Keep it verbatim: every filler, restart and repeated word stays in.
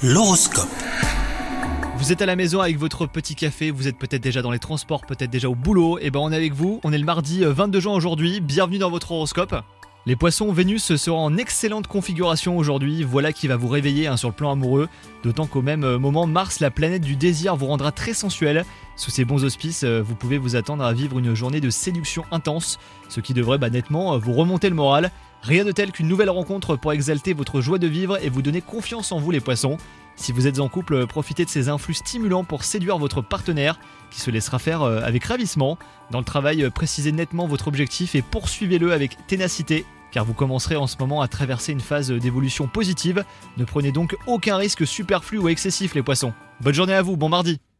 L'horoscope. Vous êtes à la maison avec votre petit café, vous êtes peut-être déjà dans les transports, peut-être déjà au boulot, et ben on est avec vous, on est le mardi vingt-deux juin aujourd'hui, bienvenue dans votre horoscope. Les poissons, Vénus sera en excellente configuration aujourd'hui, voilà qui va vous réveiller hein, sur le plan amoureux, d'autant qu'au même moment, Mars, la planète du désir, vous rendra très sensuel. Sous ces bons auspices, vous pouvez vous attendre à vivre une journée de séduction intense, ce qui devrait bah, nettement vous remonter le moral. Rien de tel qu'une nouvelle rencontre pour exalter votre joie de vivre et vous donner confiance en vous les poissons. Si vous êtes en couple, profitez de ces influx stimulants pour séduire votre partenaire, qui se laissera faire avec ravissement. Dans le travail, précisez nettement votre objectif et poursuivez-le avec ténacité, car vous commencerez en ce moment à traverser une phase d'évolution positive. Ne prenez donc aucun risque superflu ou excessif les poissons. Bonne journée à vous, bon mardi.